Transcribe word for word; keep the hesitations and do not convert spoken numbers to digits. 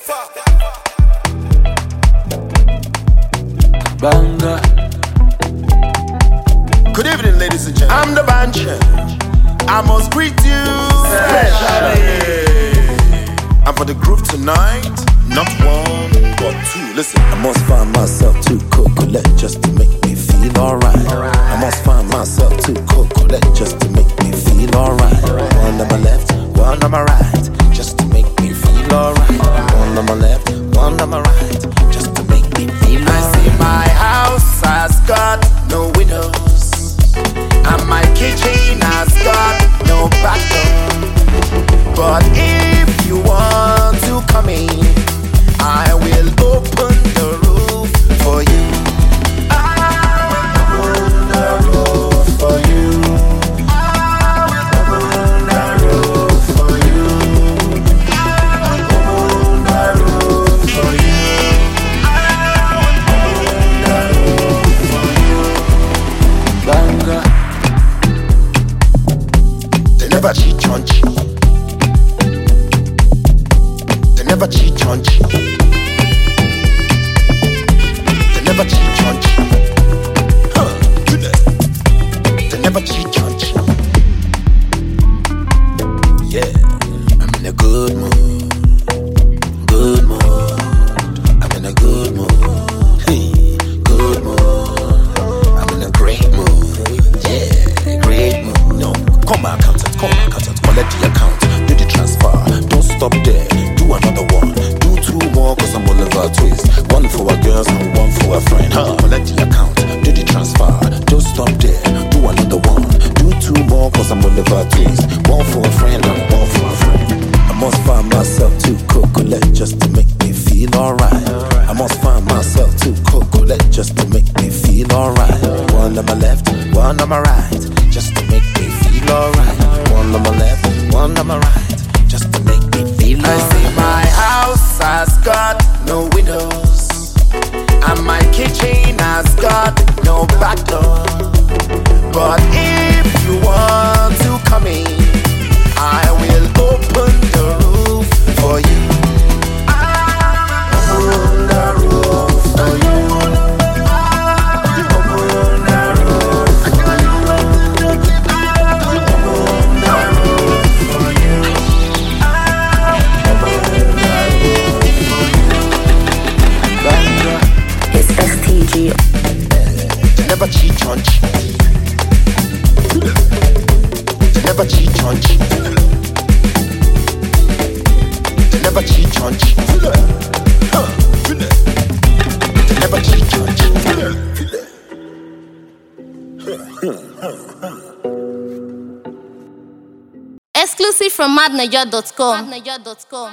Banga. Good evening, ladies and gentlemen. I'm the Banshee. I must greet you specially. And for the group tonight, not one but two. Listen, I must find myself too cocolette just to make me feel alright. Right. I must find myself too cocolette just to make me feel alright. Right. One on my left, one on my right, just to make me feel alright. One on my left, one on my right, just to make me feel alright. I see my house has got no windows, and my kitchen has got no back door. But if you want to come in, I will open the roof for you. I will open the roof for you. I will open the roof for you. I will open the roof for you. I will open the roof for you. Banga. They never cheat on you. They never cheat on you. They never cheat on you. Huh, goodness. They never cheat on you. Yeah, I'm in a good mood. Good mood. I'm in a good mood. Hey, good mood. I'm in a great mood. Yeah, great mood. No, come back, accountant, come back, accountant. Collect the account, do the transfer. Don't stop there, do another one. Do two more, cause I'm Oliver Twist. One for our girls and one for a friend. Huh? Collect the account, do the transfer. Don't stop there, do another one. Do two more, cause I'm Oliver Twist. One for a friend and one for a friend. I must find myself too cocolette just to make me feel alright. I must find myself too cocolette just to make me feel alright. One on my left, one on my right, just to make me feel alright. One on my left, one on my right, just to make me feel alright. I see my house has got no windows, and my kitchen has got no back door. But if you want to come in, I will open the roof for you. I will open the roof for you. I will open the roof for you. I will open the roof for you. I will open the roof for you. Banga. It's S T G. They never cheat on you. They never cheat on you. They never cheat on you. Huh, they never cheat on you. Exclusive from madnaja dot com.